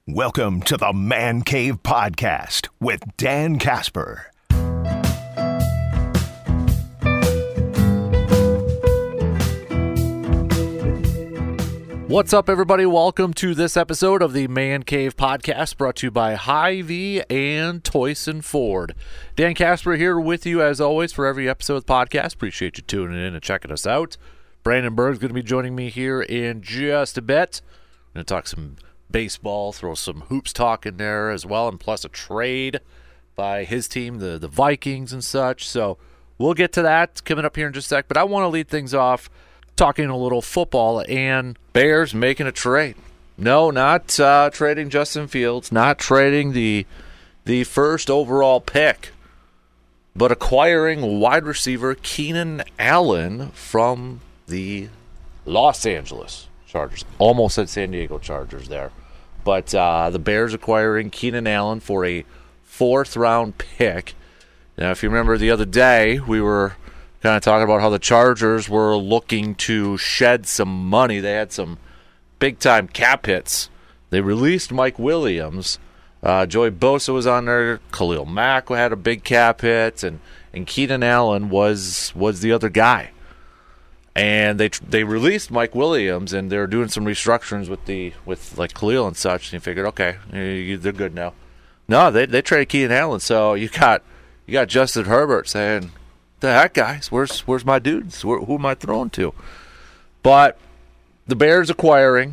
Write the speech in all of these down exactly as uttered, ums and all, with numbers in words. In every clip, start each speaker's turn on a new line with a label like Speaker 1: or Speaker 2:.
Speaker 1: Welcome to the Man Cave Podcast with Dan Casper.
Speaker 2: What's up, everybody? Welcome to this episode of the Man Cave Podcast, brought to you by Hy-Vee and Toyson Ford. Dan Casper here with you, as always, for every episode of the podcast. Appreciate you tuning in and checking us out. Brandon Berg's going to be joining me here in just a bit. We're going to talk some baseball, throw some hoops talk in there as well, and plus a trade by his team, the, the Vikings and such. So we'll get to that coming up here in just a sec, but I want to lead things off talking a little football and Bears making a trade. No, not uh, trading Justin Fields, not trading the the first overall pick, but acquiring wide receiver Keenan Allen from the Los Angeles Chargers. Almost said San Diego Chargers there. But uh, the Bears acquiring Keenan Allen for a fourth-round pick. Now, if you remember the other day, we were kind of talking about how the Chargers were looking to shed some money. They had some big-time cap hits. They released Mike Williams. Uh, Joey Bosa was on there. Khalil Mack had a big cap hit. And, and Keenan Allen was was the other guy. And they they released Mike Williams, and they're doing some restructurings with the with like Khalil and such. And you figured, okay, they're good now. No, they they traded Keenan Allen, so you got you got Justin Herbert saying, "The heck, guys, where's where's my dudes? Where, who am I throwing to?" But the Bears acquiring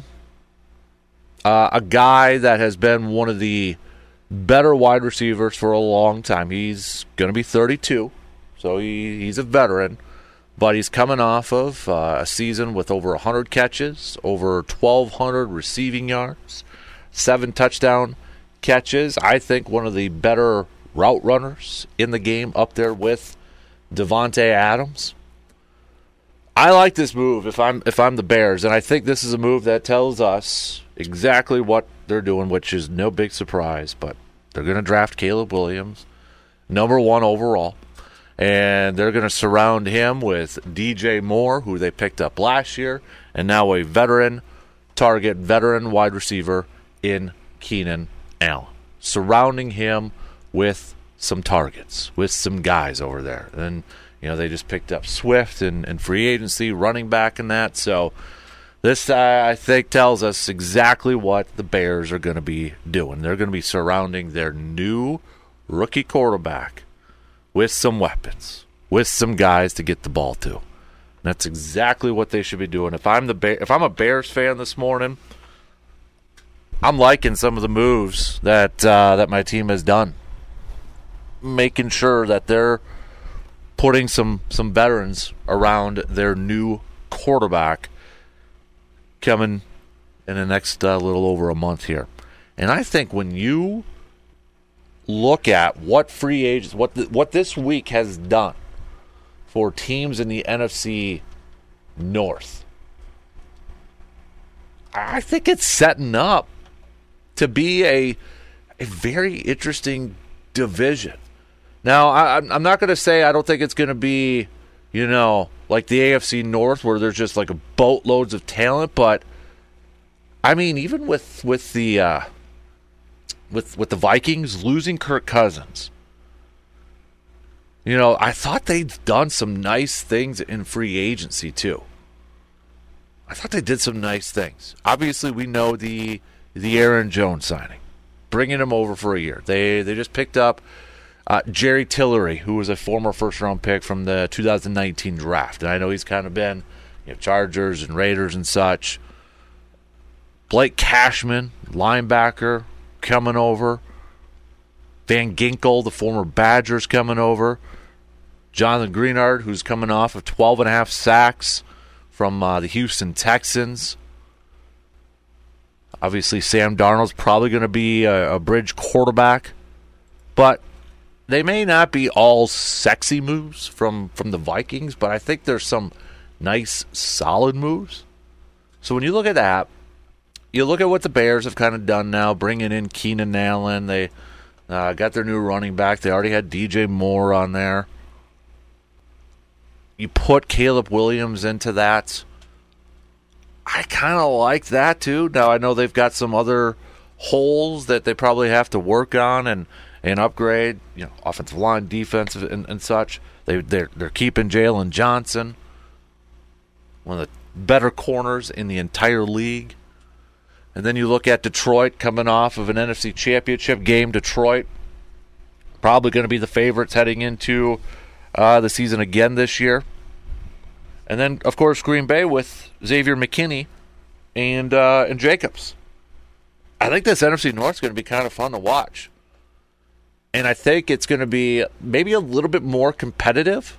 Speaker 2: uh, a guy that has been one of the better wide receivers for a long time. He's going to be thirty-two, so he, he's a veteran. But he's coming off of uh, a season with over one hundred catches, over twelve hundred receiving yards, seven touchdown catches. I think one of the better route runners in the game, up there with Davante Adams. I like this move if I'm if I'm the Bears, and I think this is a move that tells us exactly what they're doing, which is no big surprise. But they're going to draft Caleb Williams, number one overall. And they're going to surround him with D J Moore, who they picked up last year, and now a veteran target, veteran wide receiver in Keenan Allen. Surrounding him with some targets, with some guys over there. And, you know, they just picked up Swift and, and free agency, running back and that. So this, uh, I think, tells us exactly what the Bears are going to be doing. They're going to be surrounding their new rookie quarterback with some weapons, with some guys to get the ball to. And that's exactly what they should be doing. If I'm the Bear, if I'm a Bears fan this morning, I'm liking some of the moves that uh, that my team has done, making sure that they're putting some some veterans around their new quarterback coming in the next uh, little over a month here. And I think when you look at what free agents, what the, what this week has done for teams in the N F C North, I think it's setting up to be a a very interesting division. Now, I, I'm not going to say I don't think it's going to be, you know, like the A F C North where there's just like a boatloads of talent, but I mean, even with with the uh, With with the Vikings losing Kirk Cousins, you know, I thought they'd done some nice things in free agency too. I thought they did some nice things. Obviously, we know the the Aaron Jones signing, bringing him over for a year. They they just picked up uh, Jerry Tillery, who was a former first round pick from the two thousand nineteen draft, and I know he's kind of been, you know, Chargers and Raiders and such. Blake Cashman, linebacker, coming over. Van Ginkel, the former Badgers, coming over. Jonathan Greenard, who's coming off of twelve and a half sacks from uh, the Houston Texans. Obviously, Sam Darnold's probably going to be a, a bridge quarterback. But they may not be all sexy moves from, from the Vikings, but I think there's some nice, solid moves. So when you look at that, you look at what the Bears have kind of done now, bringing in Keenan Allen. They uh, got their new running back. They already had D J Moore on there. You put Caleb Williams into that. I kind of like that too. Now, I know they've got some other holes that they probably have to work on and, and upgrade, you know, offensive line, defensive, and, and such. They they're they're keeping Jalen Johnson, one of the better corners in the entire league. And then you look at Detroit coming off of an N F C Championship game. Detroit probably going to be the favorites heading into uh, the season again this year. And then, of course, Green Bay with Xavier McKinney and uh, and Jacobs. I think this N F C North is going to be kind of fun to watch. And I think it's going to be maybe a little bit more competitive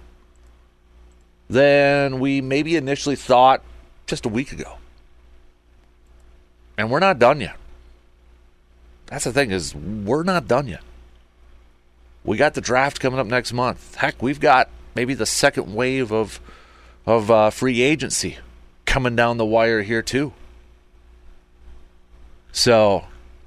Speaker 2: than we maybe initially thought just a week ago. And we're not done yet. That's the thing, is we're not done yet. We got the draft coming up next month. Heck, we've got maybe the second wave of of uh, free agency coming down the wire here too. So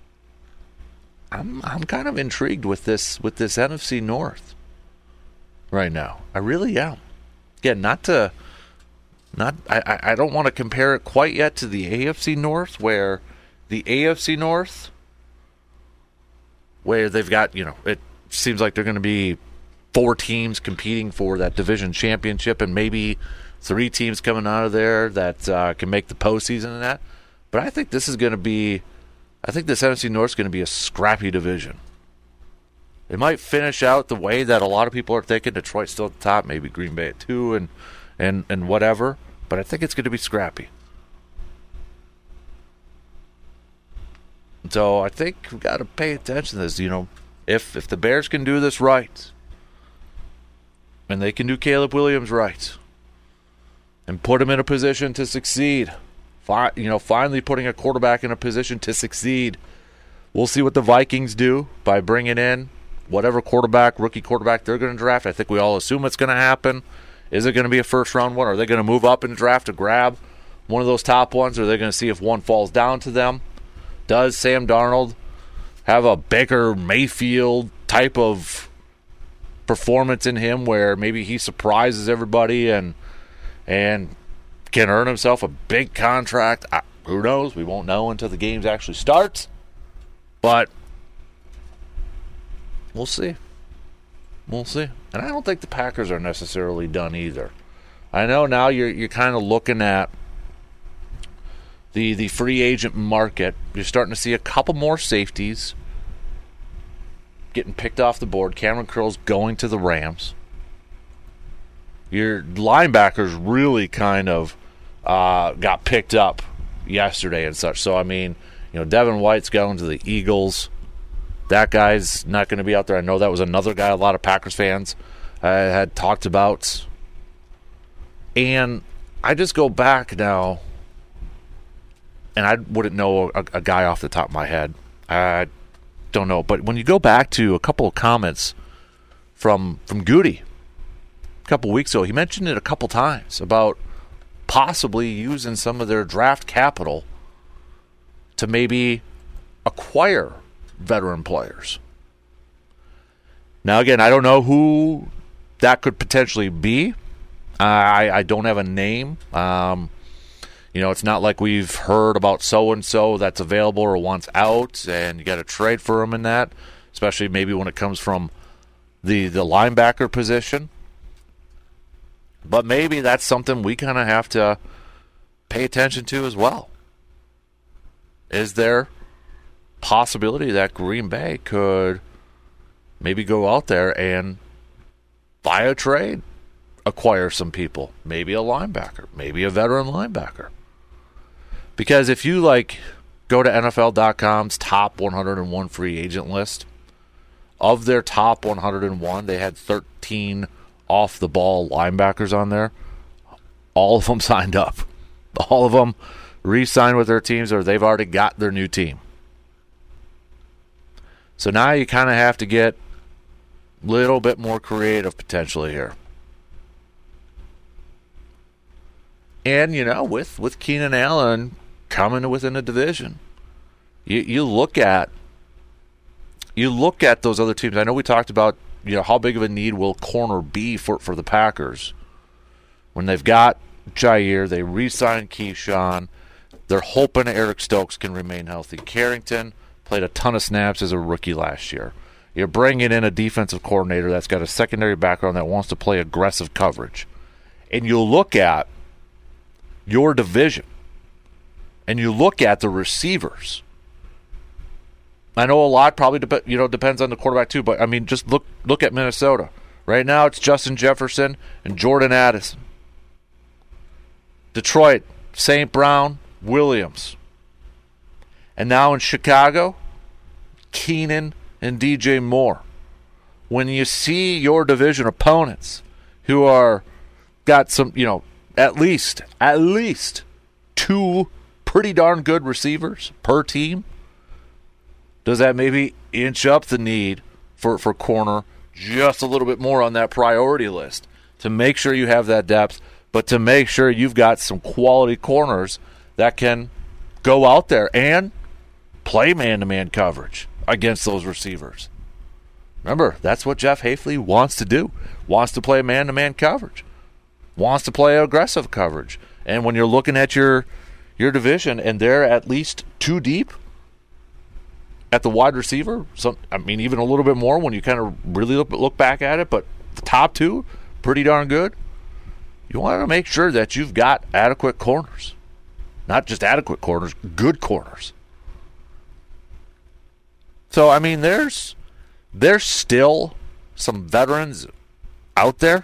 Speaker 2: I'm I'm kind of intrigued with this with this N F C North right now. I really am. Again, not to not I, I don't want to compare it quite yet to the A F C North, where the A F C North, where they've got, you know, it seems like they're going to be four teams competing for that division championship, and maybe three teams coming out of there that uh, can make the postseason and that. But I think this is going to be, I think this N F C North is going to be a scrappy division. It might finish out the way that a lot of people are thinking. Detroit's still at the top, maybe Green Bay at two, and and and whatever. But I think it's going to be scrappy. So I think we've got to pay attention to this. You know, if if the Bears can do this right, and they can do Caleb Williams right, and put him in a position to succeed, fi- you know, finally putting a quarterback in a position to succeed, we'll see what the Vikings do by bringing in whatever quarterback, rookie quarterback they're going to draft. I think we all assume it's going to happen. Is it going to be a first-round one? Are they going to move up in the draft to grab one of those top ones? Or are they going to see if one falls down to them? Does Sam Darnold have a Baker Mayfield type of performance in him where maybe he surprises everybody and and can earn himself a big contract? I, who knows? We won't know until the games actually start. But we'll see. We'll see. And I don't think the Packers are necessarily done either. I know now you're you're kind of looking at the the free agent market. You're starting to see a couple more safeties getting picked off the board. Cameron Curl's going to the Rams. Your linebackers really kind of uh, got picked up yesterday and such. So, I mean, you know, Devin White's going to the Eagles. That guy's not going to be out there. I know that was another guy a lot of Packers fans uh, had talked about. And I just go back now, and I wouldn't know a, a guy off the top of my head. I don't know. But when you go back to a couple of comments from from Goody a couple weeks ago, he mentioned it a couple times about possibly using some of their draft capital to maybe acquire veteran players. Now, again, I don't know who that could potentially be. I, I don't have a name. Um, you know, it's not like we've heard about so-and-so that's available or wants out, and you got to trade for him in that, especially maybe when it comes from the, the linebacker position. But maybe that's something we kind of have to pay attention to as well. Is there possibility that Green Bay could maybe go out there and buy a trade, acquire some people, maybe a linebacker, maybe a veteran linebacker? Because if you like go to N F L dot com's top one hundred one free agent list, of their top one hundred one, they had thirteen off the ball linebackers on there. All of them signed up. All of them re-signed with their teams, or they've already got their new team. So now you kind of have to get a little bit more creative potentially here. And, you know, with, with Keenan Allen coming within a division, you you look at you look at those other teams. I know we talked about, you know, how big of a need will corner be for, for the Packers. When they've got Jair, they re-signed Keyshawn. They're hoping Eric Stokes can remain healthy. Carrington played a ton of snaps as a rookie last year. You're bringing in a defensive coordinator that's got a secondary background that wants to play aggressive coverage. And you look at your division, and you look at the receivers. I know a lot probably dep- you know depends on the quarterback too, but I mean, just look look at Minnesota. Right now it's Justin Jefferson and Jordan Addison. Detroit, Saint Brown, Williams. And now in Chicago, Keenan and D J Moore. When you see your division opponents who are got some, you know, at least, at least two pretty darn good receivers per team, does that maybe inch up the need for, for corner just a little bit more on that priority list to make sure you have that depth, but to make sure you've got some quality corners that can go out there and play man-to-man coverage against those receivers. Remember, that's what Jeff Hafley wants to do. Wants to play man-to-man coverage. Wants to play aggressive coverage. And when you're looking at your your division and they're at least two deep at the wide receiver, some, I mean, even a little bit more when you kind of really look, look back at it, but the top two, pretty darn good. You want to make sure that you've got adequate corners. Not just adequate corners, good corners. So, I mean, there's there's still some veterans out there.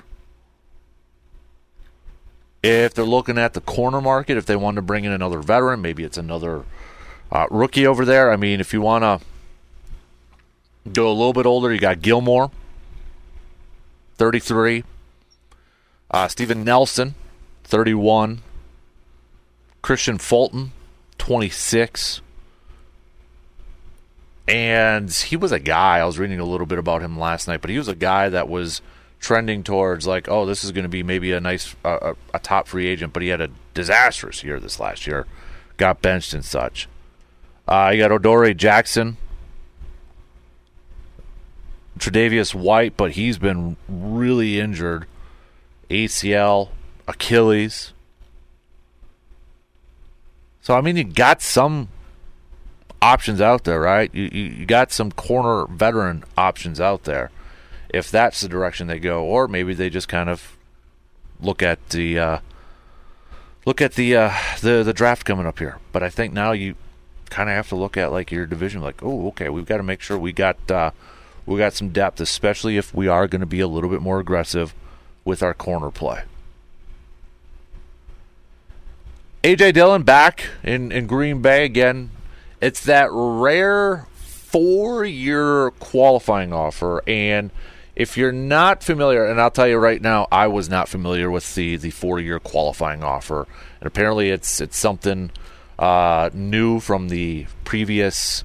Speaker 2: If they're looking at the corner market, if they want to bring in another veteran, maybe it's another uh, rookie over there. I mean, if you want to go a little bit older, you got Gilmore, thirty-three. Uh, Steven Nelson, thirty-one. Christian Fulton, twenty-six. And he was a guy, I was reading a little bit about him last night, but he was a guy that was trending towards like, oh, this is going to be maybe a nice, uh, a, a top free agent, but he had a disastrous year this last year. Got benched and such. Uh, you got Odore Jackson. Tre'Davious White, but he's been really injured. A C L, Achilles. So, I mean, you got some options out there, right? You, you you got some corner veteran options out there if that's the direction they go, or maybe they just kind of look at the uh, look at the uh, the the draft coming up here. But I think now you kind of have to look at like your division, like, oh, okay, we've got to make sure we got uh, we got some depth, especially if we are going to be a little bit more aggressive with our corner play. A J Dillon back in, in Green Bay again. It's that rare four-year qualifying offer, and if you're not familiar, and I'll tell you right now, I was not familiar with the, the four-year qualifying offer, and apparently it's it's something uh, new from the previous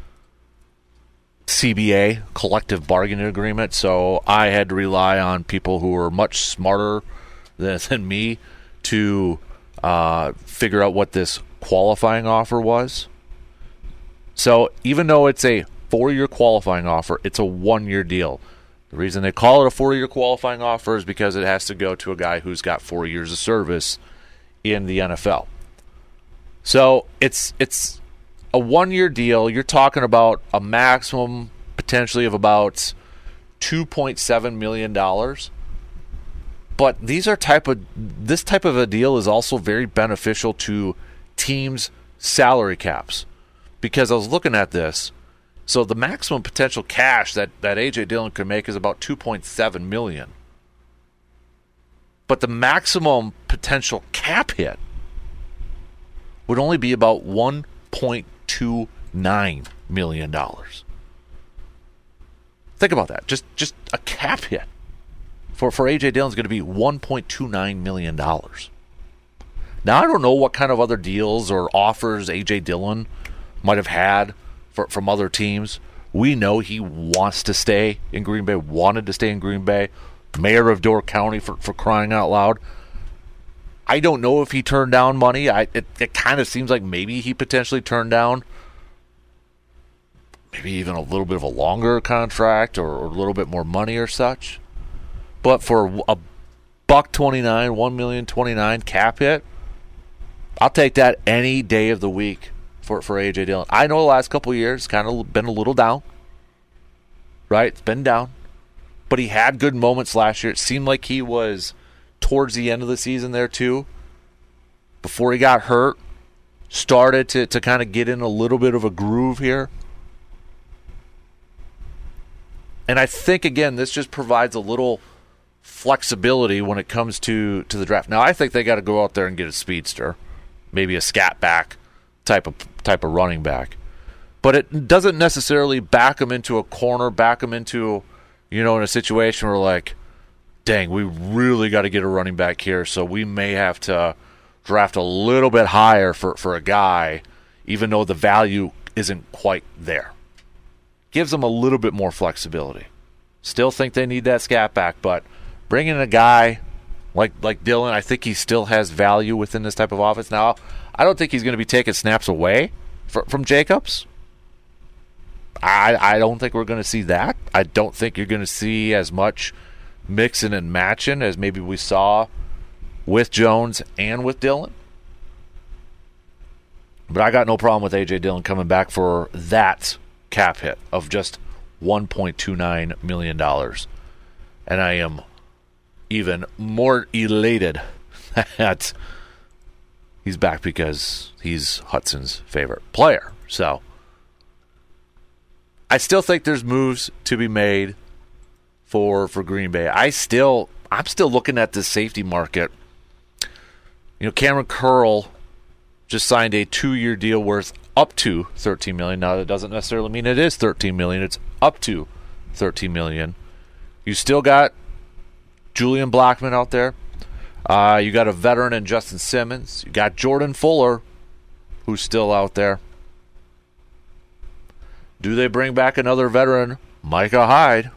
Speaker 2: C B A, collective bargaining agreement, so I had to rely on people who were much smarter than, than me to uh, figure out what this qualifying offer was. So even though it's a four-year qualifying offer, it's a one-year deal. The reason they call it a four-year qualifying offer is because it has to go to a guy who's got four years of service in the N F L. So it's it's a one-year deal. You're talking about a maximum potentially of about two point seven million dollars. But these are type of this type of a deal is also very beneficial to teams' salary caps. Because I was looking at this, so the maximum potential cash that, that A J Dillon could make is about two point seven million dollars. But the maximum potential cap hit would only be about one point two nine million dollars. Think about that. Just just a cap hit for, for A J Dillon is going to be one point two nine million dollars. Now, I don't know what kind of other deals or offers A J Dillon might have had for, from other teams. We know he wants to stay in Green Bay, wanted to stay in Green Bay, mayor of Door County for, for crying out loud. I don't know if he turned down money. I It, it kind of seems like maybe he potentially turned down maybe even a little bit of a longer contract or, or a little bit more money or such. But for a buck twenty-nine, one million twenty-nine cap hit, I'll take that any day of the week. for, for A J Dillon. I know the last couple of years kind of been a little down, right? It's been down. But he had good moments last year. It seemed like he was towards the end of the season there too. Before he got hurt, started to, to kind of get in a little bit of a groove here. And I think, again, this just provides a little flexibility when it comes to, to the draft. Now, I think they got to go out there and get a speedster, maybe a scat back type of type of running back. But it doesn't necessarily back them into a corner, back them into, you know, in a situation where, like, dang, we really got to get a running back here, so we may have to draft a little bit higher for, for a guy, even though the value isn't quite there. Gives them a little bit more flexibility. Still think they need that scat back, but bringing a guy like like Dillon, I think he still has value within this type of offense. Now, I don't think he's going to be taking snaps away fr- from Jacobs. I I don't think we're going to see that. I don't think you're going to see as much mixing and matching as maybe we saw with Jones and with Dillon. But I got no problem with A J Dillon coming back for that cap hit of just one point two nine million dollars. And I am even more elated that he's back because he's Hudson's favorite player. So I still think there's moves to be made for for Green Bay. I still I'm still looking at the safety market. You know, Cameron Curl just signed a two-year deal worth up to thirteen million dollars. Now, that doesn't necessarily mean it is thirteen million dollars. It's up to thirteen million dollars. You still got Julian Blackmon out there. Uh, you got a veteran in Justin Simmons. You got Jordan Fuller, who's still out there. Do they bring back another veteran, Micah Hyde?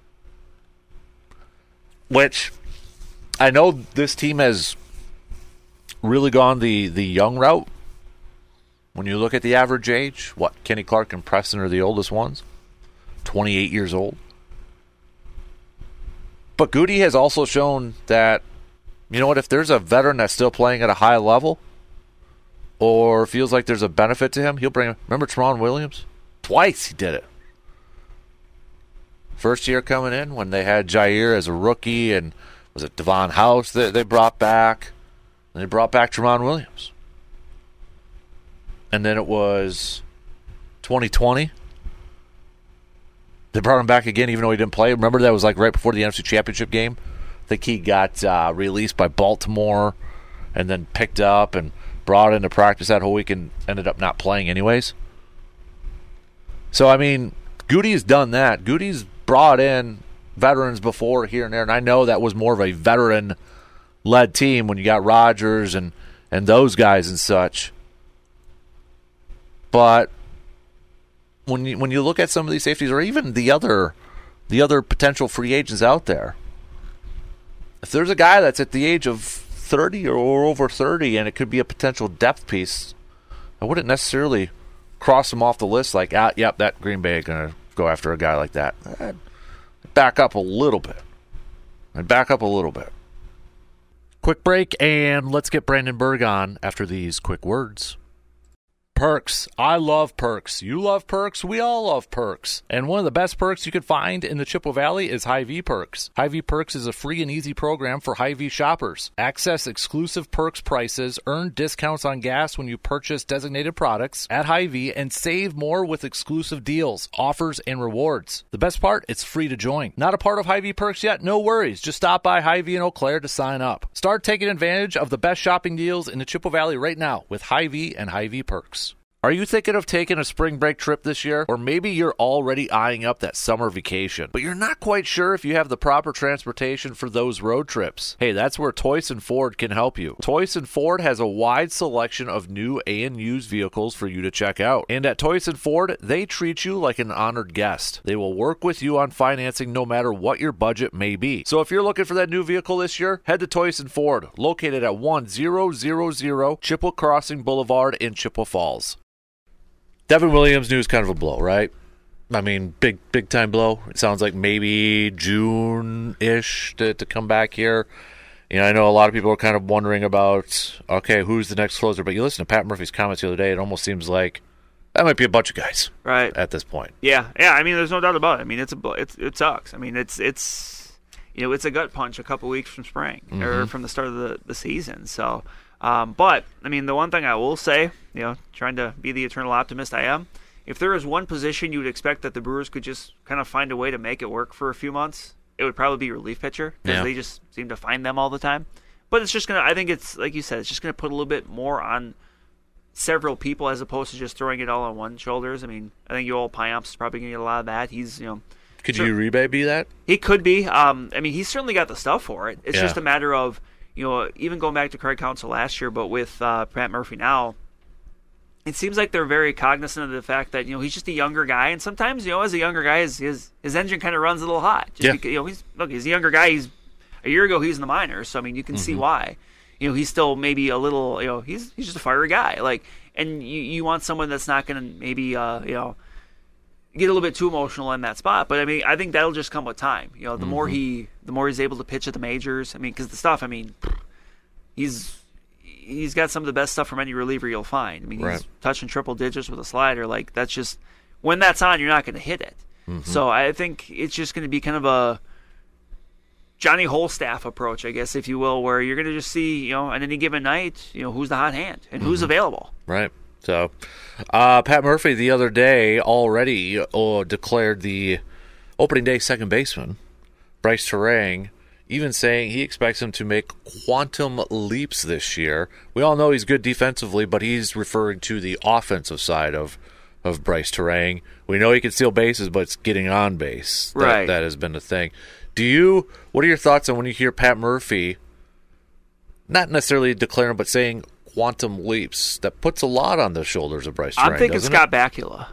Speaker 2: Which I know this team has really gone the, the young route. When you look at the average age, what, Kenny Clark and Preston are the oldest ones, twenty-eight years old. But Goody has also shown that, you know what, if there's a veteran that's still playing at a high level or feels like there's a benefit to him, he'll bring him. Remember Tramon Williams? Twice he did it. First year coming in when they had Jair as a rookie, and was it Devon House that they brought back? And they brought back Tramon Williams. And then it was twenty twenty. They brought him back again even though he didn't play. Remember that was like right before the N F C Championship game? I think he got uh, released by Baltimore and then picked up and brought into practice that whole week and ended up not playing anyways. So, I mean, Goody's done that. Goody's brought in veterans before here and there, and I know that was more of a veteran-led team when you got Rodgers and, and those guys and such. But when you when you look at some of these safeties, or even the other the other potential free agents out there, if there's a guy that's at the age of thirty or over thirty and it could be a potential depth piece, I wouldn't necessarily cross him off the list like, ah, yep, that Green Bay is going to go after a guy like that. I'd back up a little bit. I'd back up a little bit. Quick break, and let's get Brandon Berg on after these quick words. Perks. I love Perks. You love Perks. We all love Perks. And one of the best perks you can find in the Chippewa Valley is Hy-Vee Perks. Hy-Vee Perks is a free and easy program for Hy-Vee shoppers. Access exclusive Perks prices, earn discounts on gas when you purchase designated products at Hy-Vee, and save more with exclusive deals, offers, and rewards. The best part, it's free to join. Not a part of Hy-Vee Perks yet? No worries. Just stop by Hy-Vee in Eau Claire to sign up. Start taking advantage of the best shopping deals in the Chippewa Valley right now with Hy-Vee and Hy-Vee Perks. Are you thinking of taking a spring break trip this year? Or maybe you're already eyeing up that summer vacation, but you're not quite sure if you have the proper transportation for those road trips. Hey, that's where Toyson Ford can help you. Toyson Ford has a wide selection of new and used vehicles for you to check out. And at Toyson Ford, they treat you like an honored guest. They will work with you on financing no matter what your budget may be. So if you're looking for that new vehicle this year, head to Toyson Ford, located at one thousand Chippewa Crossing Boulevard in Chippewa Falls. Devin Williams news kind of a blow, right? I mean, big, big time blow. It sounds like maybe June-ish to, to come back here. You know, I know a lot of people are kind of wondering about, okay, who's the next closer? But you listen to Pat Murphy's comments the other day, it almost seems like that might be a bunch of guys,
Speaker 3: right,
Speaker 2: at this point.
Speaker 3: Yeah, yeah. I mean, there's no doubt about it. I mean, it's a it's it sucks. I mean, it's it's you know, it's a gut punch a couple weeks from spring mm-hmm. or from the start of the, the season. So, um, but I mean, the one thing I will say, you know, trying to be the eternal optimist I am, if there is one position you would expect that the Brewers could just kind of find a way to make it work for a few months, it would probably be relief pitcher because
Speaker 2: yeah.
Speaker 3: they just seem to find them all the time. But it's just gonna. I think it's like you said. It's just gonna put a little bit more on several people as opposed to just throwing it all on one shoulders. I mean, I think Yoel Payamps is probably gonna get a lot of that. He's you know.
Speaker 2: Could
Speaker 3: sure,
Speaker 2: Uribe be that?
Speaker 3: He could be. Um, I mean, he's certainly got the stuff for it. It's
Speaker 2: yeah.
Speaker 3: just a matter of you know even going back to Craig Counsell last year, but with uh, Pat Murphy now. It seems like they're very cognizant of the fact that you know he's just a younger guy, and sometimes you know as a younger guy, his his, his engine kind of runs a little hot. Just
Speaker 2: yeah.
Speaker 3: because, you know, he's look, he's a younger guy. He's a year ago he was in the minors, so I mean you can mm-hmm. see why. You know he's still maybe a little you know he's he's just a fiery guy. Like, and you you want someone that's not going to maybe uh, you know get a little bit too emotional in that spot. But I mean I think that'll just come with time. You know the mm-hmm. more he the more he's able to pitch at the majors. I mean because the stuff I mean he's. He's got some of the best stuff from any reliever you'll find. I mean,
Speaker 2: right.
Speaker 3: he's touching triple digits with a slider. Like, that's just, when that's on, you're not going to hit it.
Speaker 2: Mm-hmm.
Speaker 3: So I think it's just going to be kind of a Johnny Holstaff approach, I guess, if you will, where you're going to just see, you know, on any given night, you know, who's the hot hand and mm-hmm. who's available.
Speaker 2: Right. So, uh, Pat Murphy the other day already uh, declared the opening day second baseman, Bryce Turang, even saying he expects him to make quantum leaps this year. We all know he's good defensively, but he's referring to the offensive side of, of Bryce Turang. We know he can steal bases, but it's getting on base. That,
Speaker 3: right.
Speaker 2: That has been the thing. Do you? What are your thoughts on when you hear Pat Murphy, not necessarily declaring, but saying quantum leaps? That puts a lot on the shoulders of Bryce Turang,
Speaker 3: I'm thinking
Speaker 2: doesn't
Speaker 3: Scott
Speaker 2: it?
Speaker 3: Bakula.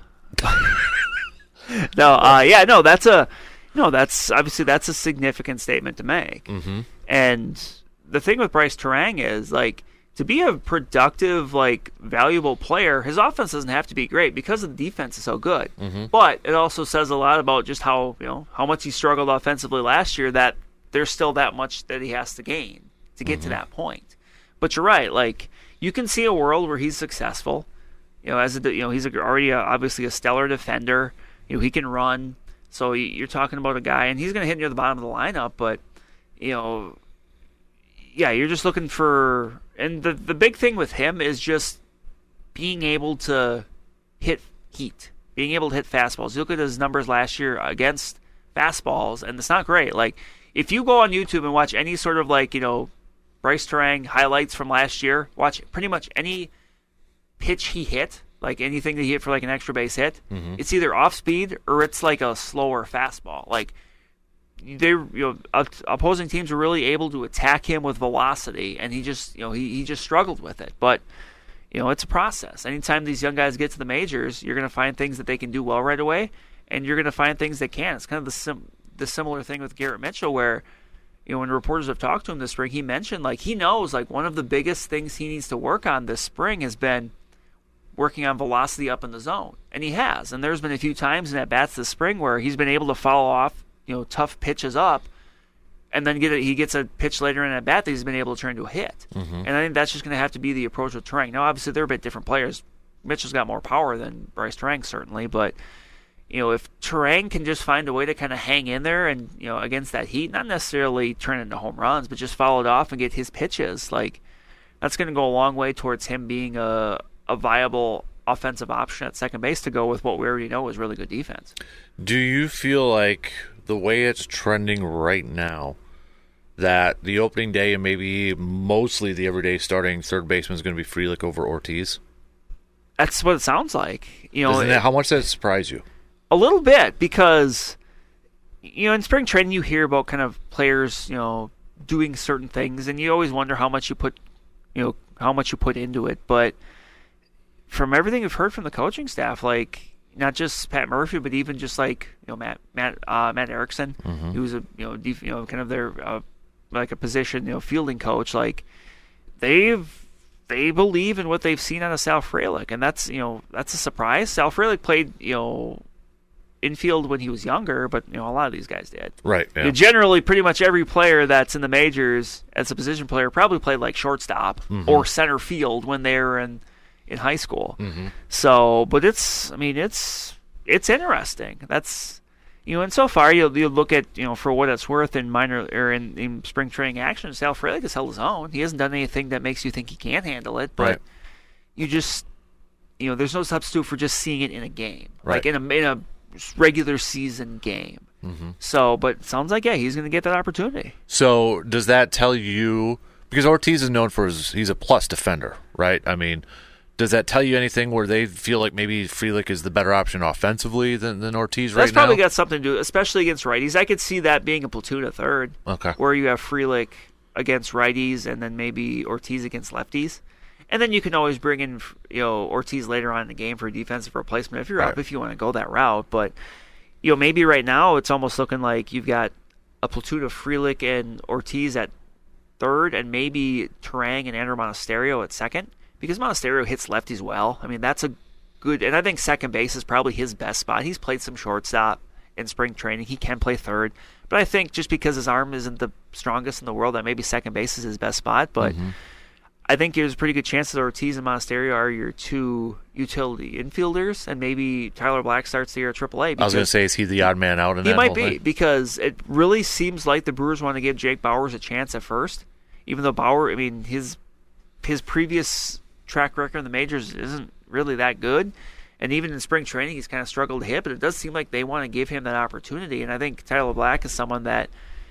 Speaker 3: no, uh, yeah, no, that's a... No, that's obviously that's a significant statement to make.
Speaker 2: Mm-hmm.
Speaker 3: And the thing with Bryce Turang is like to be a productive, like valuable player, his offense doesn't have to be great because the defense is so good.
Speaker 2: Mm-hmm.
Speaker 3: But it also says a lot about just how you know how much he struggled offensively last year. That there's still that much that he has to gain to get
Speaker 2: mm-hmm.
Speaker 3: to that point. But you're right, like you can see a world where he's successful. You know, as a, you know, he's already a, obviously a stellar defender. You know, he can run. So you're talking about a guy, and he's going to hit near the bottom of the lineup, but, you know, yeah, you're just looking for – and the the big thing with him is just being able to hit heat, being able to hit fastballs. You look at his numbers last year against fastballs, and it's not great. Like, if you go on YouTube and watch any sort of, like, you know, Bryce Turang highlights from last year, watch pretty much any pitch he hit – like anything that he hit for like an extra base hit,
Speaker 2: mm-hmm.
Speaker 3: it's either off speed or it's like a slower fastball. Like they, you know, opposing teams were really able to attack him with velocity, and he just, you know, he, he just struggled with it. But you know, it's a process. Anytime these young guys get to the majors, you're going to find things that they can do well right away, and you're going to find things they can't. It's kind of the sim- the similar thing with Garrett Mitchell, where you know when reporters have talked to him this spring, he mentioned like he knows like one of the biggest things he needs to work on this spring has been working on velocity up in the zone, and he has. And there's been a few times in at bats this spring where he's been able to follow off, you know, tough pitches up, and then get a, he gets a pitch later in at bat that he's been able to turn into a hit.
Speaker 2: Mm-hmm.
Speaker 3: And I think that's just going to have to be the approach with Turang. Now, obviously, they're a bit different players. Mitchell's got more power than Bryce Turang, certainly, but you know, if Turang can just find a way to kind of hang in there and you know against that heat, not necessarily turn into home runs, but just follow it off and get his pitches, like that's going to go a long way towards him being a a viable offensive option at second base to go with what we already know is really good defense.
Speaker 2: Do you feel like the way it's trending right now that the opening day and maybe mostly the everyday starting third baseman is going to be Frelick over Ortiz?
Speaker 3: That's what it sounds like. You know,
Speaker 2: that, how much does that surprise you?
Speaker 3: A little bit, because you know in spring training you hear about kind of players you know doing certain things, and you always wonder how much you put you know how much you put into it, but from everything we've heard from the coaching staff, like not just Pat Murphy, but even just like you know Matt Matt uh, Matt Erickson,
Speaker 2: mm-hmm.
Speaker 3: who's a you know def, you know kind of their uh, like a position you know fielding coach, like they've they believe in what they've seen out of Sal Frelick, and that's you know that's a surprise. Sal Frelick played you know infield when he was younger, but you know a lot of these guys did.
Speaker 2: Right. Yeah.
Speaker 3: You know, generally, pretty much every player that's in the majors as a position player probably played like shortstop
Speaker 2: mm-hmm.
Speaker 3: or center field when they were in. in high school.
Speaker 2: Mm-hmm.
Speaker 3: So, but it's, I mean, it's it's interesting. That's, you know, and so far you you look at, you know, for what it's worth in minor or in, in spring training action, Sal Frelick has held his own. He hasn't done anything that makes you think he can't handle it, but
Speaker 2: Right.
Speaker 3: you just, you know, there's no substitute for just seeing it in a game,
Speaker 2: Right.
Speaker 3: like in a in a regular season game.
Speaker 2: Mm-hmm.
Speaker 3: So, but it sounds like, yeah, he's going to get that opportunity.
Speaker 2: So does that tell you, because Ortiz is known for his, he's a plus defender, right? I mean, does that tell you anything where they feel like maybe Frelick is the better option offensively than, than Ortiz right
Speaker 3: That's probably
Speaker 2: now?
Speaker 3: got something to do, especially against righties. I could see that being a platoon of third,
Speaker 2: Okay.
Speaker 3: where you have Frelick against righties and then maybe Ortiz against lefties. And then you can always bring in, you know, Ortiz later on in the game for a defensive replacement if you're
Speaker 2: Right.
Speaker 3: up, if you want to go that route. But, you know, maybe right now it's almost looking like you've got a platoon of Frelick and Ortiz at third and maybe Turang and Andrew Monasterio at second, because Monasterio hits lefties well. I mean, that's a good, and I think second base is probably his best spot. He's played some shortstop in spring training. He can play third. But I think just because his arm isn't the strongest in the world, that maybe second base is his best spot. But
Speaker 2: Mm-hmm.
Speaker 3: I think there's a pretty good chance that Ortiz and Monasterio are your two utility infielders, and maybe Tyler Black starts the year at triple A.
Speaker 2: I was going to say, is he the odd man out in
Speaker 3: He
Speaker 2: that
Speaker 3: might
Speaker 2: whole
Speaker 3: be,
Speaker 2: thing?
Speaker 3: because it really seems like the Brewers want to give Jake Bauers a chance at first, even though Bauer, I mean, his his previous track record in the majors isn't really that good. And even in spring training, he's kind of struggled to hit, but it does seem like they want to give him that opportunity. And I think Tyler Black is someone that,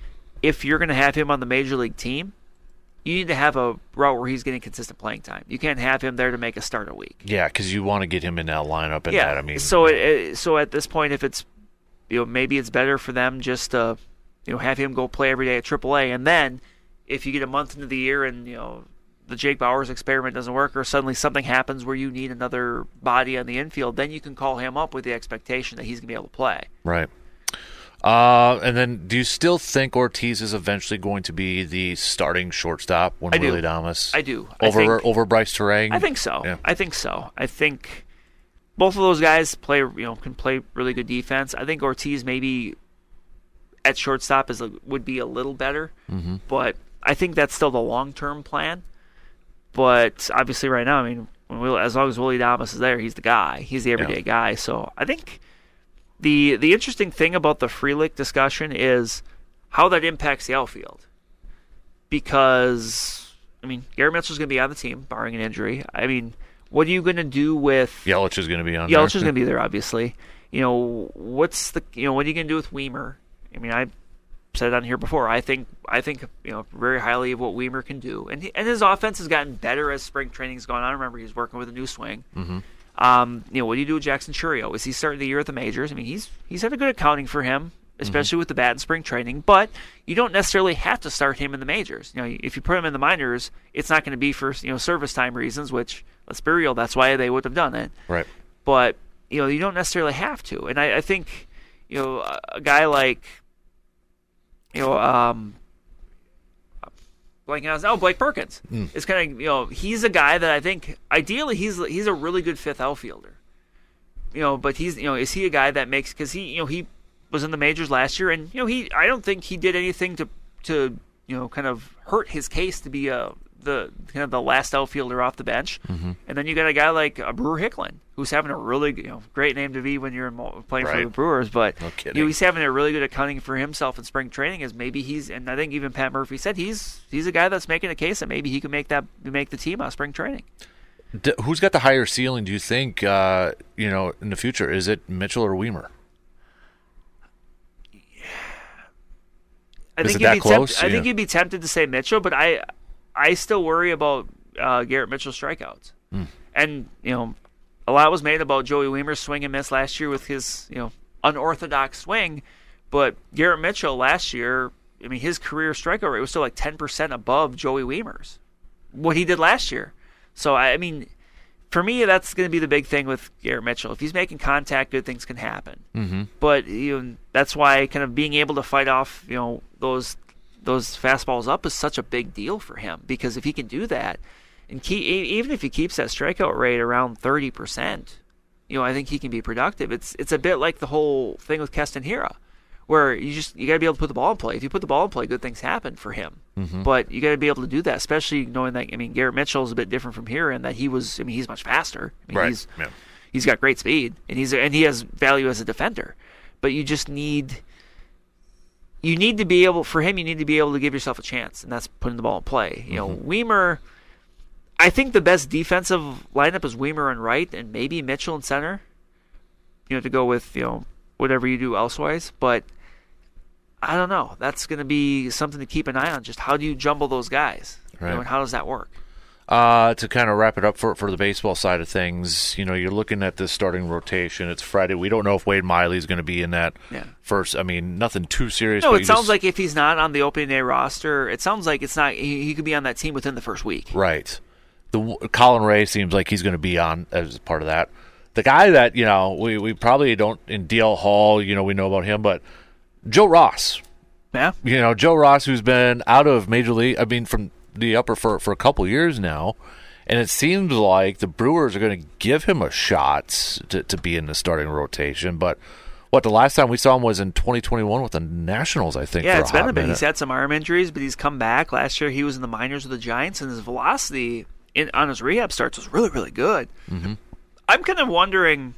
Speaker 3: if you're going to have him on the major league team, you need to have a route where he's getting consistent playing time. You can't have him there to make a start a week.
Speaker 2: Yeah, because you want to get him in that lineup. And
Speaker 3: Yeah.
Speaker 2: that, I mean,
Speaker 3: so it, it, so at this point, if it's, you know, maybe it's better for them just to, you know, have him go play every day at triple A, and then if you get a month into the year and, you know, the Jake Bauers experiment doesn't work, or suddenly something happens where you need another body on the infield, then you can call him up with the expectation that he's going to be able to play.
Speaker 2: right. Uh, and then, do you still think Ortiz is eventually going to be the starting shortstop when
Speaker 3: I do.
Speaker 2: Willie Adames
Speaker 3: I do. I
Speaker 2: over
Speaker 3: think-
Speaker 2: over Bryce Turang?
Speaker 3: I think so.
Speaker 2: Yeah.
Speaker 3: I think so. I think both of those guys play, you know, can play really good defense. I think Ortiz maybe at shortstop is a, would be a little better,
Speaker 2: Mm-hmm.
Speaker 3: but I think that's still the long-term plan. But obviously, right now, I mean, when Will, as long as Willie Adames is there, he's the guy. He's the everyday
Speaker 2: Yeah.
Speaker 3: guy. So I think the the interesting thing about the Frelick discussion is how that impacts the outfield. Because, I mean, Garrett Mitchell's going to be on the team, barring an injury. I mean, what are you going to do with
Speaker 2: Yelich is going to be on
Speaker 3: Yelich
Speaker 2: there.
Speaker 3: is going to be there, obviously. You know, what's the you know what are you going to do with Weimer? I mean, I said it on here before. I think I think you know very highly of what Weimer can do, and he, and his offense has gotten better as spring training's gone on. Remember, he's working with a new swing.
Speaker 2: Mm-hmm.
Speaker 3: Um, you know, what do you do with Jackson Churio? Is he starting the year at the majors? I mean, he's he's had a good accounting for him, especially with the bat in spring training. But you don't necessarily have to start him in the majors. You know, if you put him in the minors, it's not going to be for you know service time reasons. Which, let's be real, that's why they would have done it.
Speaker 2: Right.
Speaker 3: But you know, you don't necessarily have to. And I, I think you know a, a guy like you know um. Blanking out, oh, Blake Perkins.
Speaker 2: Mm.
Speaker 3: It's kind of you know he's a guy that I think ideally he's he's a really good fifth outfielder. You know, but he's you know is he a guy that makes because he you know he was in the majors last year and you know he I don't think he did anything to to you know kind of hurt his case to be a the kind of the last outfielder off the bench.
Speaker 2: Mm-hmm.
Speaker 3: And then you got a guy like uh, Brewer Hicklin, who's having a really you know great name to be when you're in, playing
Speaker 2: Right.
Speaker 3: for the Brewers, but
Speaker 2: No kidding.
Speaker 3: you know, he's having a really good accounting for himself in spring training. Is maybe he's and I think even Pat Murphy said he's he's a guy that's making a case that maybe he can make that make the team on spring training.
Speaker 2: D- who's got the higher ceiling, do you think, uh, you know, in the future? Is it Mitchell or Weimer?
Speaker 3: I
Speaker 2: Is
Speaker 3: think
Speaker 2: it
Speaker 3: you'd
Speaker 2: that
Speaker 3: be
Speaker 2: close?
Speaker 3: tempted, I think
Speaker 2: Yeah.
Speaker 3: you'd be tempted to say Mitchell, but I I still worry about uh, Garrett Mitchell's strikeouts.
Speaker 2: Mm.
Speaker 3: And you know, a lot was made about Joey Weimer's swing and miss last year with his you know unorthodox swing, but Garrett Mitchell last year, I mean, his career strikeout rate was still like ten percent above Joey Weimer's, what he did last year. So I, I mean, for me, that's going to be the big thing with Garrett Mitchell. If he's making contact, good things can happen.
Speaker 2: Mm-hmm.
Speaker 3: But you know, that's why kind of being able to fight off, you know, those those fastballs up is such a big deal for him, because if he can do that, and keep, even if he keeps that strikeout rate around thirty percent, you know, I think he can be productive. It's it's a bit like the whole thing with Keston Hiura, where you just you got to be able to put the ball in play. If you put the ball in play, good things happen for him.
Speaker 2: Mm-hmm.
Speaker 3: But you got to be able to do that, especially knowing that I mean Garrett Mitchell is a bit different from here in that he was. I mean he's much faster. I mean,
Speaker 2: right.
Speaker 3: He's,
Speaker 2: yeah.
Speaker 3: he's got great speed and he's and he has value as a defender. But you just need. You need to be able, for him, you need to be able to give yourself a chance, and that's putting the ball in play. You know,
Speaker 2: Mm-hmm.
Speaker 3: Weimer, I think the best defensive lineup is Weimer and right, and maybe Mitchell in center, you know, to go with, you know, whatever you do elsewise. But I don't know. That's going to be something to keep an eye on. Just how do you jumble those guys?
Speaker 2: Right.
Speaker 3: You know, and how does that work?
Speaker 2: Uh, to kind of wrap it up for for the baseball side of things, you know, you're looking at this starting rotation. It's Friday. We don't know if Wade Miley is going to be in that
Speaker 3: Yeah.
Speaker 2: first. I mean, nothing too serious.
Speaker 3: No,
Speaker 2: but
Speaker 3: it
Speaker 2: you
Speaker 3: sounds
Speaker 2: just-
Speaker 3: like if he's not on the opening day roster, it sounds like it's not. He, he could be on that team within the first week.
Speaker 2: Right. The Colin Ray seems like he's going to be on as part of that. The guy that, you know, we, we probably don't, in D L Hall, you know, we know about him, but Joe Ross.
Speaker 3: Yeah.
Speaker 2: You know, Joe Ross, who's been out of Major League, I mean, from the upper for, for a couple years now, and it seems like the Brewers are going to give him a shot to, to be in the starting rotation. But what, the last time we saw him was in twenty twenty-one with the Nationals, I think.
Speaker 3: Yeah,
Speaker 2: for
Speaker 3: it's
Speaker 2: a
Speaker 3: been
Speaker 2: hot
Speaker 3: a bit.
Speaker 2: minute.
Speaker 3: He's had some arm injuries, but he's come back. Last year he was in the minors with the Giants, and his velocity in, on his rehab starts was really, really good.
Speaker 2: Mm-hmm.
Speaker 3: I'm kind of wondering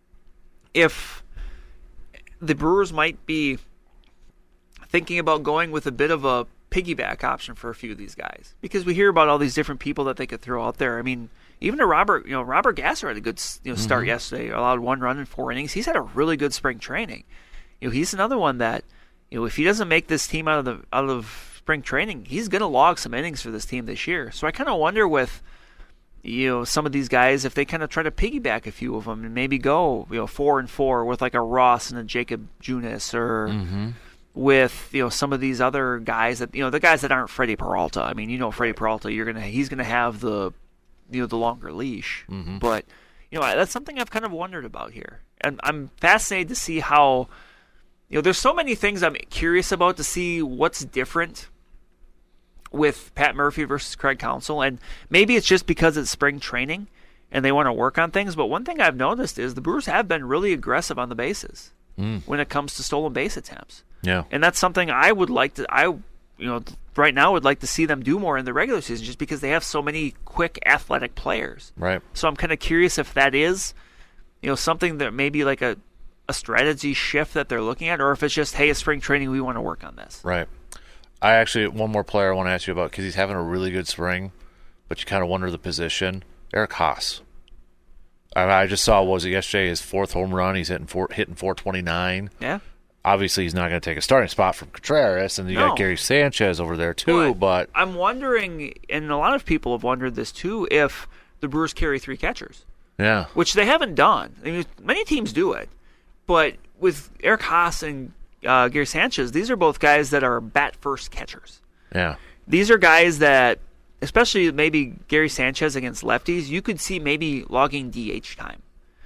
Speaker 3: if the Brewers might be thinking about going with a bit of a piggyback option for a few of these guys, because we hear about all these different people that they could throw out there. I mean, even a Robert, you know, Robert Gasser had a good you know start
Speaker 2: Mm-hmm.
Speaker 3: yesterday, allowed one run in four innings. He's had a really good spring training. You know, he's another one that, you know, if he doesn't make this team out of the out of spring training, he's going to log some innings for this team this year. So I kind of wonder with, you know, some of these guys if they kind of try to piggyback a few of them and maybe go, you know, four and four with like a Ross and a Jacob Junis, or
Speaker 2: Mm-hmm.
Speaker 3: with, you know, some of these other guys that, you know, the guys that aren't Freddie Peralta. I mean, you know, Freddie Peralta, you're gonna he's gonna have the, you know, the longer leash.
Speaker 2: Mm-hmm.
Speaker 3: But, you know, that's something I've kind of wondered about here, and I'm fascinated to see how, you know, there's so many things I'm curious about to see what's different with Pat Murphy versus Craig Counsell, and maybe it's just because it's spring training and they want to work on things. But one thing I've noticed is the Brewers have been really aggressive on the bases
Speaker 2: Mm.
Speaker 3: when it comes to stolen base attempts.
Speaker 2: Yeah.
Speaker 3: And that's something I would like to, I, you know, right now would like to see them do more in the regular season, just because they have so many quick, athletic players.
Speaker 2: Right.
Speaker 3: So I'm kind of curious if that is, you know, something that maybe like a, a strategy shift that they're looking at, or if it's just, hey, it's spring training, we want to work on this.
Speaker 2: Right. I actually, one more player I want to ask you about, because he's having a really good spring, but you kind of wonder the position. Eric Haas. I, I just saw, what was it yesterday, his fourth home run. He's hitting four, hitting four twenty-nine.
Speaker 3: Yeah.
Speaker 2: Obviously, he's not going to take a starting spot from Contreras, and you
Speaker 3: No.
Speaker 2: got Gary Sanchez over there too. But
Speaker 3: I'm wondering, and a lot of people have wondered this too, if the Brewers carry three catchers,
Speaker 2: yeah,
Speaker 3: which they haven't done. I mean, many teams do it, but with Eric Haas and uh, Gary Sanchez, these are both guys that are bat first catchers.
Speaker 2: yeah,
Speaker 3: These are guys that, especially maybe Gary Sanchez against lefties, you could see maybe logging D H time.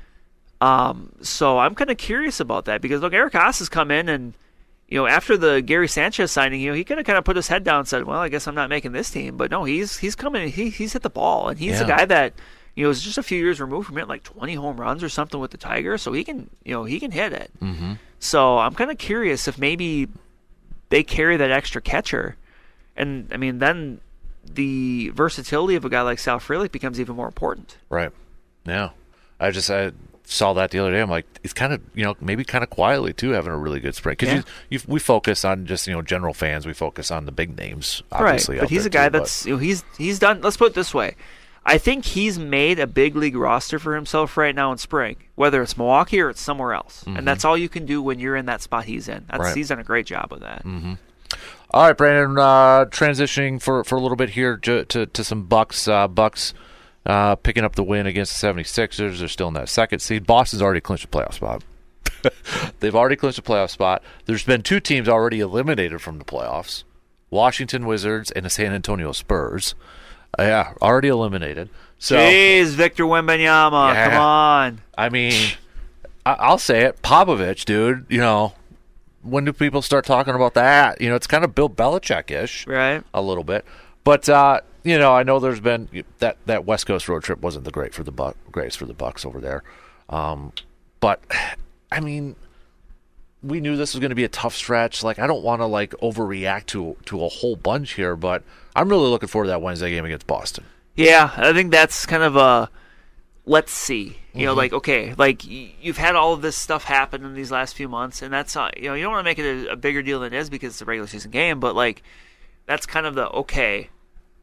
Speaker 3: Um, so I'm kind of curious about that, because look, Eric Haas has come in, and you know, after the Gary Sanchez signing, you know, he could have kind of put his head down and said, "Well, I guess I'm not making this team." But no, he's he's coming, he he's hit the ball, and he's
Speaker 2: Yeah.
Speaker 3: a guy that, you know, is just a few years removed from hitting like twenty home runs or something with the Tigers, so he can, you know, he can hit it.
Speaker 2: mm-hmm.
Speaker 3: So I'm kind of curious if maybe they carry that extra catcher, and I mean, then the versatility of a guy like Sal Frelick becomes even more important.
Speaker 2: right, yeah. I just I saw that the other day. I'm like, it's kind of, you know, maybe kind of quietly too, having a really good spring, because
Speaker 3: Yeah.
Speaker 2: you, you we focus on just, you know, general fans. We focus on the big names, obviously.
Speaker 3: Right, but
Speaker 2: out
Speaker 3: he's
Speaker 2: there
Speaker 3: a guy
Speaker 2: too, but-
Speaker 3: that's, you know, he's he's done. Let's put it this way: I think he's made a big league roster for himself right now in spring, whether it's Milwaukee or it's somewhere else,
Speaker 2: Mhm.
Speaker 3: and that's all you can do when you're in that spot he's in. That's,
Speaker 2: Right.
Speaker 3: He's done a great job with that.
Speaker 2: Mm-hmm. All right, Brandon. Uh, transitioning for, for a little bit here to to, to some Bucks. Uh, Bucks uh, picking up the win against the seventy-sixers. They're still in that second seed. Boston's already clinched a playoff spot. They've already clinched a playoff spot. There's been two teams already eliminated from the playoffs: Washington Wizards and the San Antonio Spurs. Uh, yeah, already eliminated. So
Speaker 3: Jeez, Victor Wembanyama,
Speaker 2: Yeah.
Speaker 3: come on.
Speaker 2: I mean, I- I'll say it, Popovich, dude. You know, when do people start talking about that? You know, it's kind of Bill Belichick-ish,
Speaker 3: Right.
Speaker 2: a little bit. But uh, you know, I know there's been that that West Coast road trip wasn't the great for the Buck, greatest for the Bucks over there. Um, but I mean, we knew this was going to be a tough stretch. Like, I don't want to like overreact to to a whole bunch here, but I'm really looking forward to that Wednesday game against Boston.
Speaker 3: Yeah, I think that's kind of a let's see. You know, mm-hmm. like okay, like you've had all of this stuff happen in these last few months, and that's not, you know, you don't want to make it a, a bigger deal than it is because it's a regular season game, but like that's kind of the okay.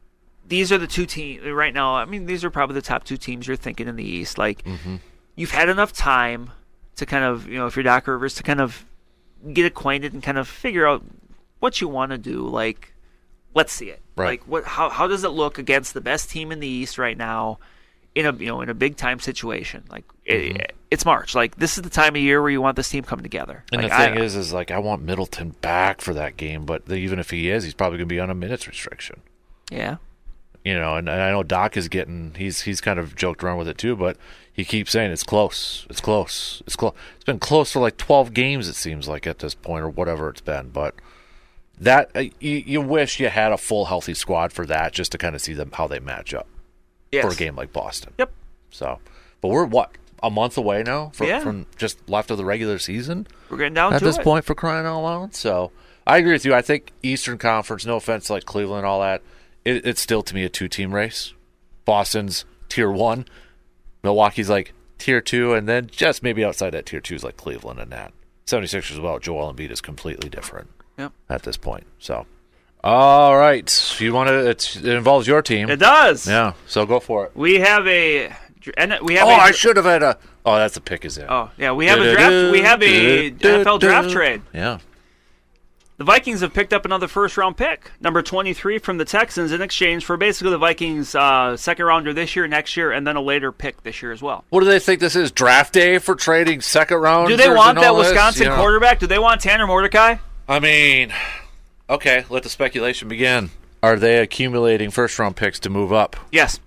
Speaker 3: These are the two teams right now. I mean, these are probably the top two teams you're thinking in the East. Like, mm-hmm. you've had enough time to kind of, you know, if you're Doc Rivers, to kind of get acquainted and kind of figure out what you want to do. Like, let's see it.
Speaker 2: Right.
Speaker 3: Like, what? How how does it look against the best team in the East right now, in a you know in a big time situation? Like, mm-hmm. it, it's March. Like, this is the time of year where you want this team coming together.
Speaker 2: And
Speaker 3: like,
Speaker 2: the thing
Speaker 3: I,
Speaker 2: is, is like I want Middleton back for that game, but even if he is, he's probably going to be on a minutes restriction.
Speaker 3: Yeah.
Speaker 2: You know, and, and I know Doc is getting, he's he's kind of joked around with it too, but he keeps saying it's close, it's close, it's close. It's been close for like twelve games, it seems like, at this point, or whatever it's been. But that, uh, you, you wish you had a full healthy squad for that, just to kind of see them how they match up
Speaker 3: yes.
Speaker 2: for a game like Boston.
Speaker 3: Yep.
Speaker 2: So, but we're what, a month away now for,
Speaker 3: yeah.
Speaker 2: from just left of the regular season?
Speaker 3: We're getting down
Speaker 2: at
Speaker 3: to
Speaker 2: this
Speaker 3: it.
Speaker 2: point, for crying out loud. So I agree with you. I think Eastern Conference, no offense to like Cleveland and all that, it, it's still to me a two-team race. Boston's tier one, Milwaukee's like tier two, and then just maybe outside that tier two is like Cleveland and that. seventy-sixers without Joel Embiid is completely different
Speaker 3: yep.
Speaker 2: at this point. So, all right, you want to? It involves your team.
Speaker 3: It does.
Speaker 2: Yeah. So go for it.
Speaker 3: We have a. And we have
Speaker 2: oh,
Speaker 3: a,
Speaker 2: I should have had a. Oh, that's a pick, is it?
Speaker 3: Oh, yeah. We have a draft. We have a N F L draft trade.
Speaker 2: Yeah.
Speaker 3: The Vikings have picked up another first-round pick, number twenty-three from the Texans, in exchange for basically the Vikings' uh, second-rounder this year, next year, and then a later pick this year as well.
Speaker 2: What do they think this is, draft day for trading second round?
Speaker 3: Do they want that
Speaker 2: this?
Speaker 3: Wisconsin
Speaker 2: you know?
Speaker 3: quarterback? Do they want Tanner Mordecai?
Speaker 2: I mean, okay, let the speculation begin. Are they accumulating first-round picks to move up?
Speaker 3: Yes.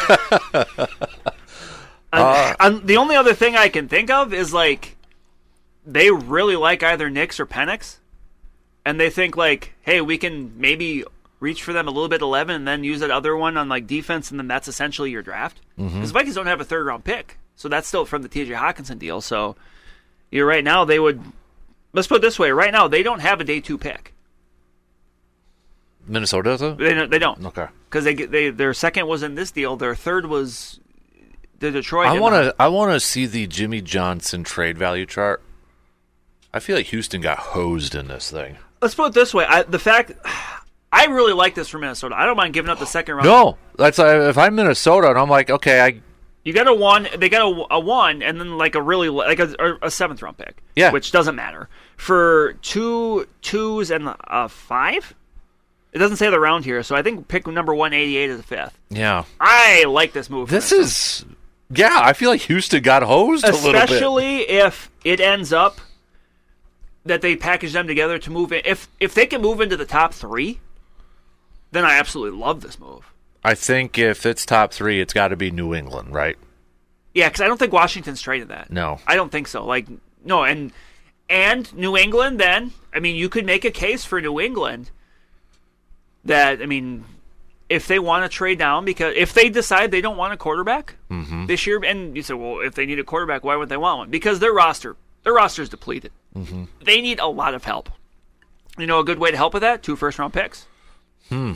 Speaker 3: uh, um, the only other thing I can think of is, like, they really like either Nix or Penix. And they think, like, hey, we can maybe reach for them a little bit eleven and then use that other one on, like, defense, and then that's essentially your draft. Because mm-hmm. the Vikings don't have a third-round pick. So that's still from the T J Hawkinson deal. So, you know, right now they would – let's put it this way. Right now they don't have a day two pick.
Speaker 2: Minnesota does it?
Speaker 3: They don't. They don't.
Speaker 2: Okay.
Speaker 3: Because they, they, their second was in this deal. Their third was the Detroit.
Speaker 2: I want to I want to see the Jimmy Johnson trade value chart. I feel like Houston got hosed in this thing.
Speaker 3: Let's put it this way: I, the fact I really like this for Minnesota. I don't mind giving up the second round.
Speaker 2: No, that's uh, if I'm Minnesota and I'm like, okay, I
Speaker 3: you got a one, they got a, a one, and then like a really like a, a seventh round pick,
Speaker 2: yeah,
Speaker 3: which doesn't matter for two twos and a five. It doesn't say the round here, so I think pick number one eighty-eight is the fifth.
Speaker 2: Yeah,
Speaker 3: I like this move.
Speaker 2: This is yeah, I feel like Houston got hosed a little bit,
Speaker 3: especially if it ends up that they package them together to move in. If if they can move into the top three, then I absolutely love this move.
Speaker 2: I think if it's top three, it's got to be New England, right?
Speaker 3: Yeah, because I don't think Washington's traded that.
Speaker 2: No.
Speaker 3: I don't think so. Like, no, and and New England then, I mean, you could make a case for New England that, I mean, if they want to trade down, because if they decide they don't want a quarterback
Speaker 2: mm-hmm.
Speaker 3: this year, and you say, well, if they need a quarterback, why would they want one? Because their roster, their roster is depleted.
Speaker 2: Mm-hmm.
Speaker 3: They need a lot of help. You know, a good way to help with that? Two first-round picks.
Speaker 2: Hmm.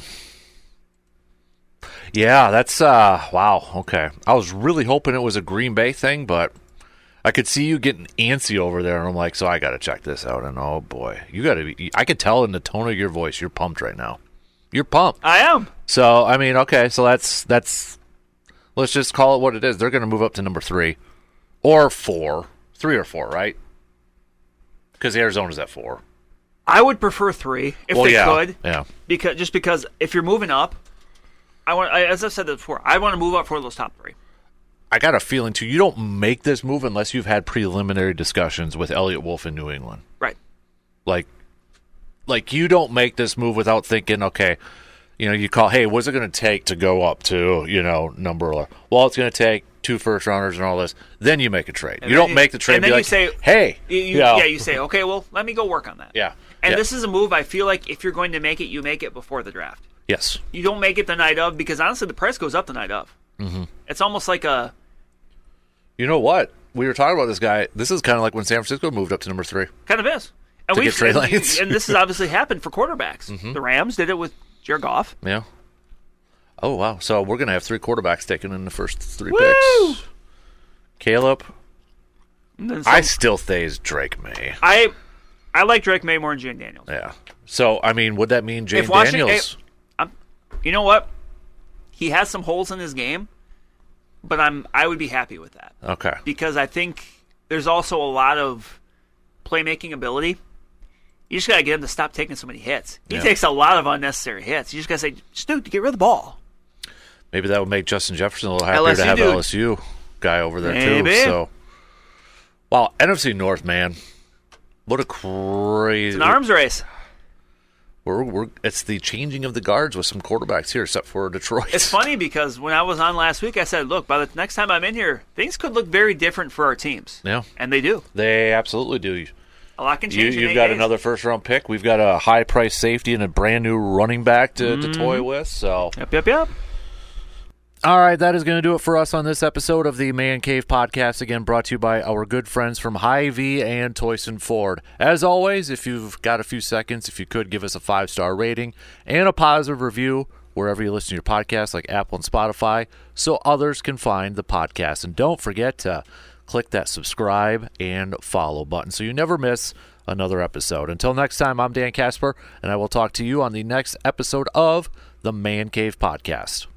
Speaker 2: Yeah, that's, uh, wow, okay. I was really hoping it was a Green Bay thing, but I could see you getting antsy over there, and I'm like, so I got to check this out, and oh, boy. You got to be, I could tell in the tone of your voice, you're pumped right now. You're pumped.
Speaker 3: I am.
Speaker 2: So, I mean, okay, so that's, that's, let's just call it what it is. They're going to move up to number three or four. Three or four, right? Because Arizona's at four.
Speaker 3: I would prefer three if
Speaker 2: well,
Speaker 3: they
Speaker 2: yeah,
Speaker 3: could.
Speaker 2: Yeah.
Speaker 3: Because just because if you're moving up, I want, I, as I've said before, I want to move up for those top three.
Speaker 2: I got a feeling too. You don't make this move unless you've had preliminary discussions with Elliott Wolf in New England.
Speaker 3: Right.
Speaker 2: Like, like you don't make this move without thinking, okay, you know, you call, hey, what's it going to take to go up to, you know, number eleven? Well, it's going to take two first rounders and all this. Then you make a trade.
Speaker 3: And
Speaker 2: you don't
Speaker 3: you,
Speaker 2: make the trade.
Speaker 3: And then
Speaker 2: be
Speaker 3: you
Speaker 2: like,
Speaker 3: say,
Speaker 2: hey,
Speaker 3: you, you,
Speaker 2: you know,
Speaker 3: yeah, you say, okay, well, let me go work on that.
Speaker 2: Yeah.
Speaker 3: And
Speaker 2: yeah.
Speaker 3: this is a move I feel like if you're going to make it, you make it before the draft.
Speaker 2: Yes.
Speaker 3: You don't make it the night of because honestly, the price goes up the night of.
Speaker 2: Mm-hmm.
Speaker 3: It's almost like a.
Speaker 2: You know what? we were talking about this guy. This is kind of like when San Francisco moved up to number three.
Speaker 3: Kind of is. And,
Speaker 2: To
Speaker 3: we've,
Speaker 2: get Trey
Speaker 3: and,
Speaker 2: Lance.
Speaker 3: and this has obviously happened for quarterbacks.
Speaker 2: Mm-hmm.
Speaker 3: The Rams did it with Jared Goff.
Speaker 2: Yeah. Oh, wow. So we're going to have three quarterbacks taken in the first three
Speaker 3: Woo!
Speaker 2: picks. Caleb.
Speaker 3: And then some-
Speaker 2: I still say it's Drake May.
Speaker 3: I I like Drake May more than Jane Daniels.
Speaker 2: Yeah. So, I mean, would that mean Jane
Speaker 3: If Washington-
Speaker 2: Daniels?
Speaker 3: I'm, you know what? He has some holes in his game, but I'm I would be happy with that.
Speaker 2: Okay.
Speaker 3: Because I think there's also a lot of playmaking ability. You just got to get him to stop taking so many hits. He
Speaker 2: Yeah.
Speaker 3: takes a lot of unnecessary hits. You just got to say, Stu, get rid of the ball.
Speaker 2: Maybe that would make Justin Jefferson a little happier
Speaker 3: L S U
Speaker 2: to have
Speaker 3: dude.
Speaker 2: L S U guy over there,
Speaker 3: Maybe.
Speaker 2: too. So, wow, N F C North, man. What a crazy...
Speaker 3: It's an arms race.
Speaker 2: We're, we're, it's the changing of the guards with some quarterbacks here, except for Detroit.
Speaker 3: It's funny because when I was on last week, I said, look, by the next time I'm in here, things could look very different for our teams.
Speaker 2: Yeah.
Speaker 3: And they do.
Speaker 2: They absolutely do.
Speaker 3: A lot can
Speaker 2: You,
Speaker 3: change in
Speaker 2: you've
Speaker 3: eight
Speaker 2: got
Speaker 3: days.
Speaker 2: another first-round pick. We've got a high-priced safety and a brand-new running back to,
Speaker 3: Mm-hmm.
Speaker 2: to toy with. So,
Speaker 3: Yep, yep, yep.
Speaker 2: all right, that is going to do it for us on this episode of the Man Cave Podcast. Again, brought to you by our good friends from Hy-Vee and Toyson Ford. As always, if you've got a few seconds, if you could give us a five-star rating and a positive review wherever you listen to your podcasts, like Apple and Spotify, so others can find the podcast. And don't forget to click that subscribe and follow button so you never miss another episode. Until next time, I'm Dan Casper, and I will talk to you on the next episode of the Man Cave Podcast.